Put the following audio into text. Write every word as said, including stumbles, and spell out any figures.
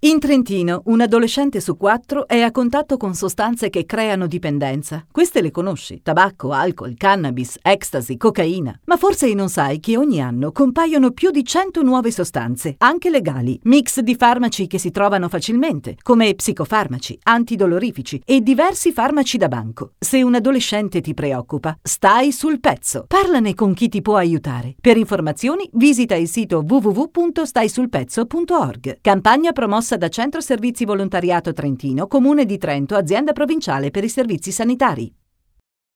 In Trentino, un adolescente su quattro è a contatto con sostanze che creano dipendenza. Queste le conosci: tabacco, alcol, cannabis, ecstasy, cocaina. Ma forse non sai che ogni anno compaiono più di cento nuove sostanze, anche legali, mix di farmaci che si trovano facilmente, come psicofarmaci, antidolorifici e diversi farmaci da banco. Se un adolescente ti preoccupa, stai sul pezzo. Parlane con chi ti può aiutare. Per informazioni visita il sito w w w punto stai sul pezzo punto org. Campagna promossa da Centro Servizi Volontariato Trentino, Comune di Trento, Azienda Provinciale per i Servizi Sanitari.